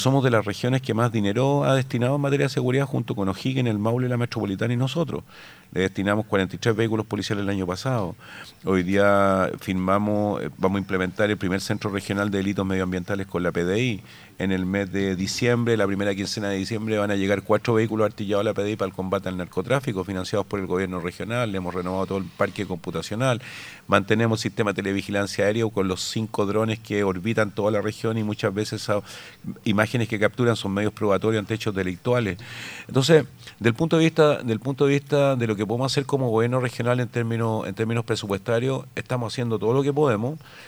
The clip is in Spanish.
somos de las regiones que más dinero ha destinado en materia de seguridad, junto con O'Higgins, el Maule, la Metropolitana y nosotros. Le destinamos 43 vehículos policiales el año pasado. Hoy día vamos a implementar el primer centro regional de delitos medioambientales con la PDI. En el mes de diciembre, la primera quincena de diciembre, van a llegar 4 vehículos artillados a la PDI para el combate al narcotráfico, financiados por el gobierno regional. Le hemos renovado todo el parque computacional. Mantenemos sistema de televigilancia aérea con los 5 drones que orbitan toda la región, y muchas veces imágenes que capturan son medios probatorios ante hechos delictuales. Entonces, del punto de vista de lo que podemos hacer como gobierno regional en términos presupuestarios, estamos haciendo todo lo que podemos.